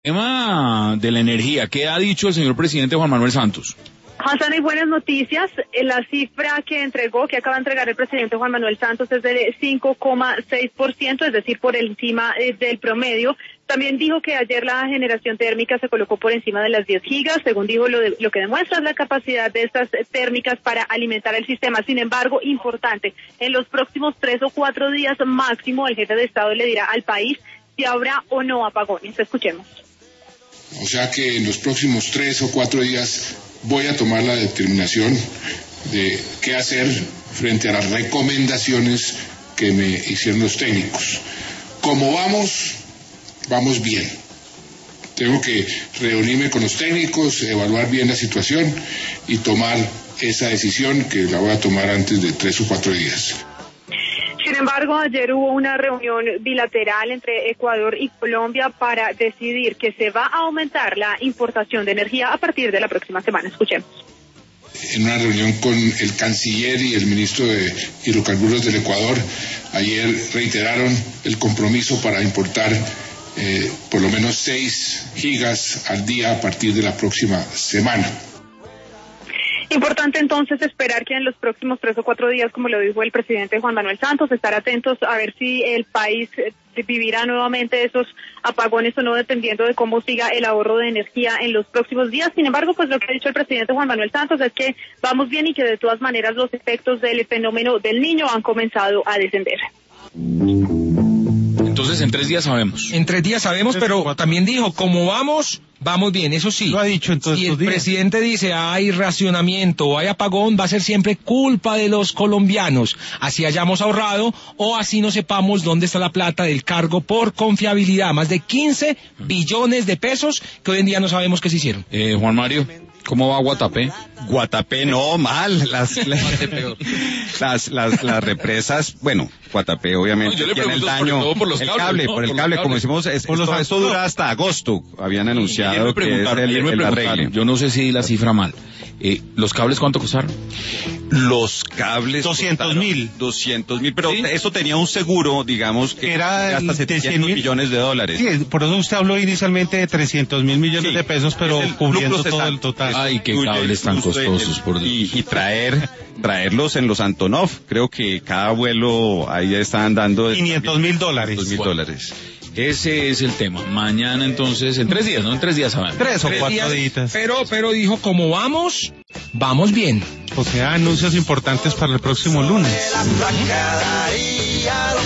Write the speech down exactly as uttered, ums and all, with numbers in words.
Tema de la energía, ¿qué ha dicho el señor presidente Juan Manuel Santos? Hassan, hay buenas noticias. La cifra que entregó, que acaba de entregar el presidente Juan Manuel Santos, es de cinco coma seis por ciento, es decir, por encima eh, del promedio. También dijo que ayer la generación térmica se colocó por encima de las diez gigas, según dijo, lo, de, lo que demuestra es la capacidad de estas térmicas para alimentar el sistema. Sin embargo, importante, en los próximos tres o cuatro días máximo, el jefe de Estado le dirá al país si habrá o no apagones. Escuchemos. O sea que en los próximos tres o cuatro días voy a tomar la determinación de qué hacer frente a las recomendaciones que me hicieron los técnicos. Como vamos, vamos bien. Tengo que reunirme con los técnicos, evaluar bien la situación y tomar esa decisión que la voy a tomar antes de tres o cuatro días. Sin embargo, ayer hubo una reunión bilateral entre Ecuador y Colombia para decidir que se va a aumentar la importación de energía a partir de la próxima semana. Escuchemos. En una reunión con el canciller y el ministro de Hidrocarburos del Ecuador, ayer reiteraron el compromiso para importar eh, por lo menos seis gigas al día a partir de la próxima semana. Importante entonces esperar que en los próximos tres o cuatro días, como lo dijo el presidente Juan Manuel Santos, estar atentos a ver si el país vivirá nuevamente esos apagones o no, dependiendo de cómo siga el ahorro de energía en los próximos días. Sin embargo, pues lo que ha dicho el presidente Juan Manuel Santos es que vamos bien y que de todas maneras los efectos del fenómeno del Niño han comenzado a descender. Entonces en tres días sabemos. En tres días sabemos, pero también dijo, como vamos, vamos bien, eso sí. Lo ha dicho en todos Si el estos días. presidente dice hay racionamiento o hay apagón, va a ser siempre culpa de los colombianos. Así hayamos ahorrado o así no sepamos dónde está la plata del cargo por confiabilidad. Más de quince billones de pesos que hoy en día no sabemos qué se hicieron. Eh, Juan Mario, ¿cómo va Guatapé? Guatapé no, mal. Las, las, las, las, las represas, bueno, Guatapé obviamente No, yo le tiene el pregunto sobre daño, todo por los el cables, cable, ¿no? por el Por cable, los como cables. decimos, es, Por los esto, esto cables. dura hasta agosto, habían Ayer anunciado me que es preguntaron, el, ayer me el preguntaron, arregle. yo no sé si la cifra mal. Eh, ¿Los cables cuánto costaron? Los cables doscientos mil. doscientos mil, pero ¿Sí? eso tenía un seguro, digamos, que Era de hasta de cien setecientos mil millones de dólares. Sí, por eso usted habló inicialmente de trescientos mil millones Sí, de pesos, pero es el cubriendo lucro todo el cesante. total. Ay, qué Incluye cables tan justo costosos, el- por Dios. y, y traer traerlos en los Antonov, creo que cada vuelo ahí están dando quinientos mil dólares. quinientos mil dólares. Ese es el tema. Mañana entonces, en tres días, ¿no? En tres días sabemos. Tres o Tres cuatro días, días. Pero, pero dijo, como vamos, vamos bien. O sea, anuncios importantes para el próximo lunes.